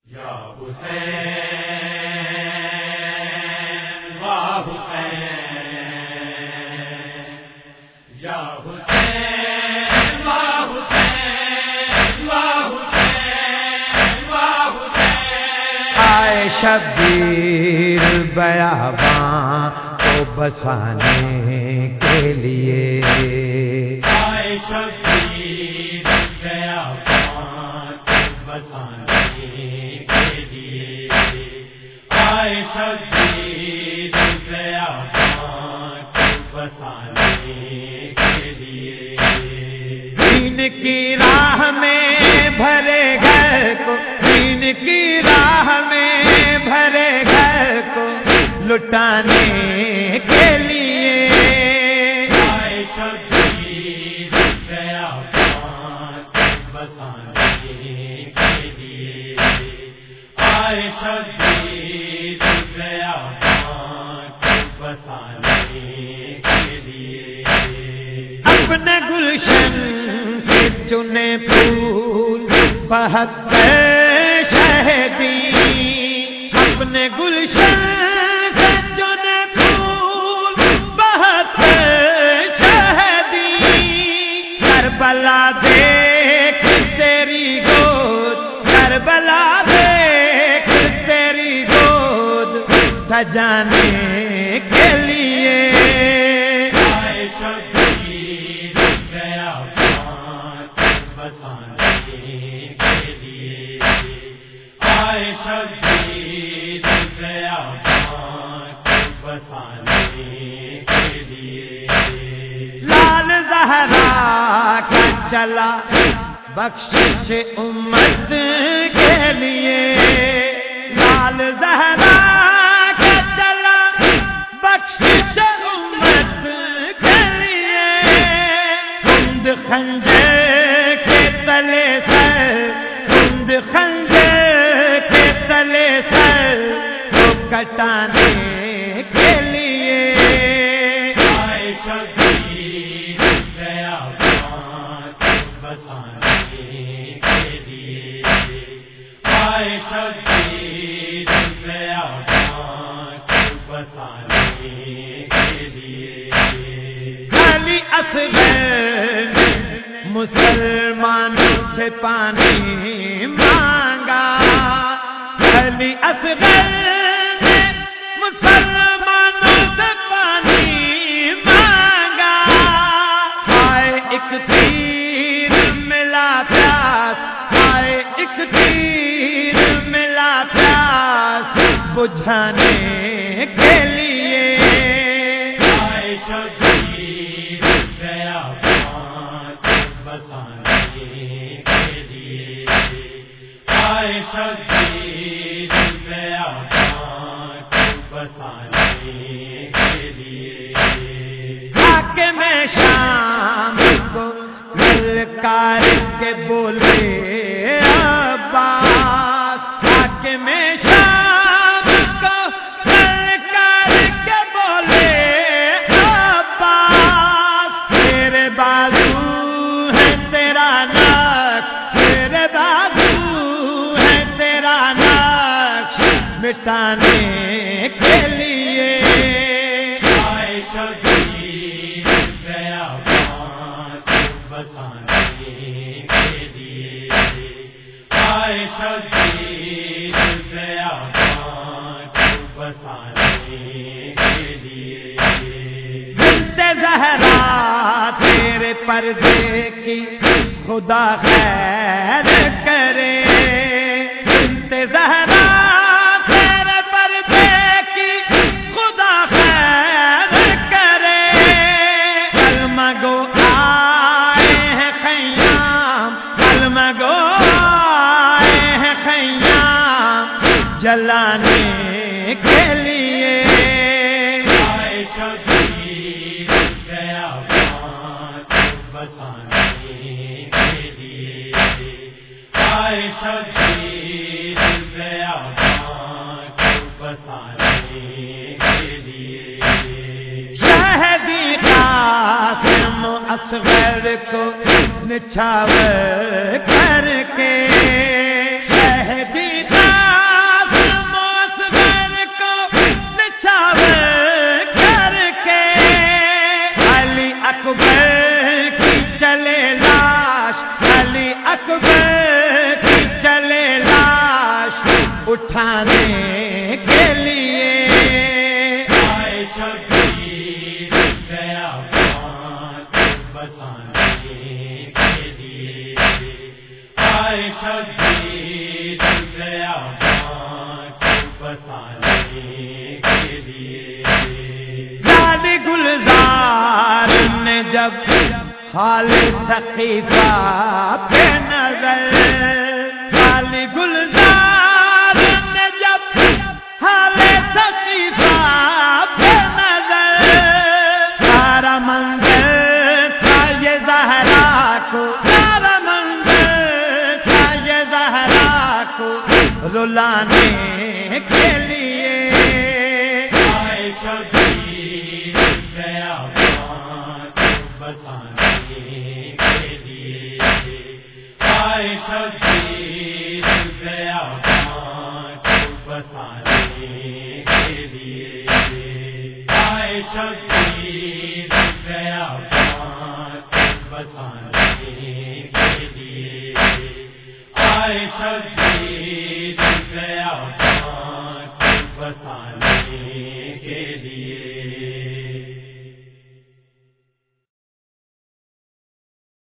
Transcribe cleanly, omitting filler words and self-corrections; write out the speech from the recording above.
یا حسین واہ حسین، یا حسین واہ حسین، واہ حسین واہ حسین۔ آئے شبیر بیاباں کو بسانے کے لیے، آئے شبیر بیاباں کو بسانے کے لیے، آئے شبیر بیاباں کو بسانے کے لیے۔ دین کی راہ میں بھرے گھر کو، دین کی راہ میں بھرے گھر کو لٹانے کے لیے، آئے شبیر بیاباں کو بسانے کے لیے، آئے شبیر بیاباں کو بسانے کے لیے۔ اپنے گلشن کے چنے پھول بہت شہدی، اپنے گلشن کے چنے پھول بہت شہدی، کربلا دیکھ تیری گود، کربلا دیکھ تیری گود سجانے کے لیے، آئے شبیر بیاباں کو بسانے کے لیے، آئے شبیر بیاباں کو بسانے کے لیے۔ لال زہرا کا چلا بخشش امت کے لیے، لال زہرا کا چلا بخشش امت کے لیے، ہند خنجر کے تلے سر، ہند خنجر کے تلے سر کو کٹانے کے لیے، آئے شبیر بیاباں کو بسانے کے لیے، آئے شبیر بیاباں کو بسانے کے لیے۔ علی اصغر نے مسلمانوں سے پانی مانگا، علی اصغر نے مسلمانوں سے پانی مانگا، آئے ایک تیر ملا پیاس، آئے ایک تیر ملا پیاس بجھانے کے لیے، آئے شبیر بیاباں کو بسانے کے لیے، آئے شبیر بیاباں کو بسانے کے لیے۔ حاکم شام کو للکار کے بولے عباس، حاکم شام کو للکار کے بولے عباس، تیرے بازو ہے تیرا نقش، تیرے بازو ہے تیرا نقش مٹانے کے لیے، آئے شبیر بیاباں کو بسانے کے لیے، آئے شبیر بیاباں کو بسانے کے لیے۔ بنت زہرا تیرے پردے کی خدا خیر کرے، بنت زہرا تیرے پردے کی خدا خیر کرے، کلمہ گو آئے ہیں خیام، کلمہ گو آئے ہیں خیام جلانے کے لیے، آئے شبیر بیاباں کو بسانے کے لیے، آئے شبیر بیاباں کو بسانے کے لیے۔ شہدی قاسم اصغر کو نچھاور کر کے، شہدی قاسم اٹھانے کے لیے آئے شبیر گیا پانچ بسانے کے لیے آئے شبیر گیا پانچ بسانے کے لیے لالی گلزار نے جب حال ثقیفہ پہ نظر لالی گلزار نے جب حال ثقیفہ پہ نظر سارا منظر تھا یہ زہرا کو سارا منظر تھا یہ زہرا کو رلانے کے لیے آئے شبیر گیا پانچ بسانے کے لیے آئے شبیر گیا پانچ بسانے کے لیے آئے شبیر گیا پانچ بسانے کے لیے آئے شبیر گیا پانچ بسانے